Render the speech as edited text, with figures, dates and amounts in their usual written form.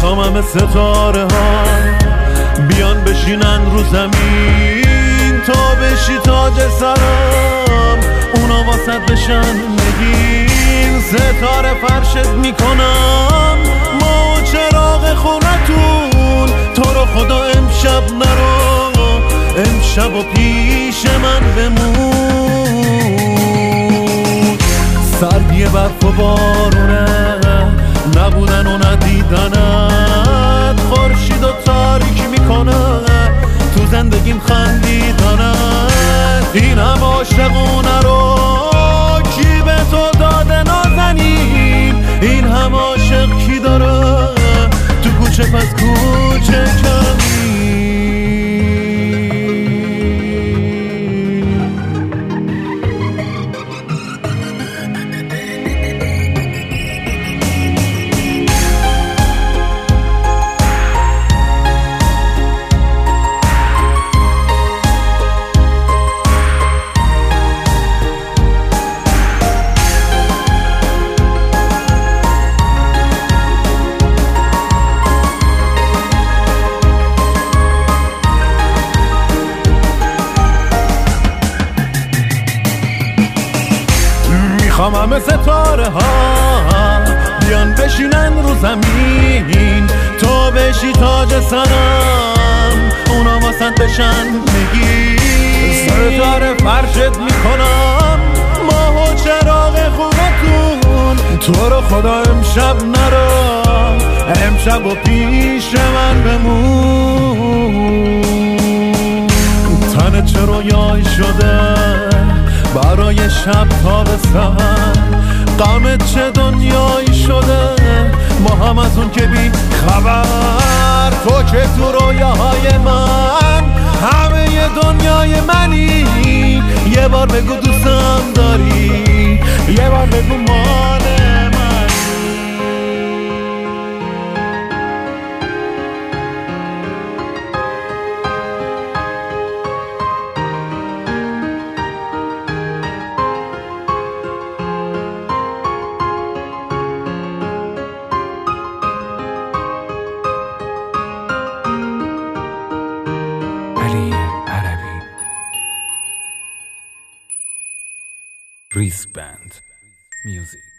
میخوام همه ستاره ها بیان بشینن رو زمین، تا بشی تاج سرم اونا واسط بشن نگین. ستاره فرشت میکنم ما و چراغ خونتون، تو رو خدا امشب نرو، امشب و پیش من بمون. سردی برف و بارونه نبودن و ندیدنت، خورشید و تاریک میکنه تو زندگیم خندیدنت. این هم عاشقونه رو کی به تو داده نازنین، این هم عاشق کی داره تو کوچه پس کوچه کمی. میخوام همه ستاره ها بیان بشینن رو زمین، تو بشی تاج سرم اونا واسط بشن نگین. ستاره فرشت میکنم ماه و چراغ خونتون، تو رو خدا امشب نرو، امشب و پیش من بمون. تنه چه رویایی شده برای شب تابستن، غمت چه دنیایی شده ما هم از اون که بی خبر. تو که تو رویاهای من همه ی دنیای منی، یه بار بگو دوستم داری، یه بار بگو مال منی. ریسک بند میوزیک.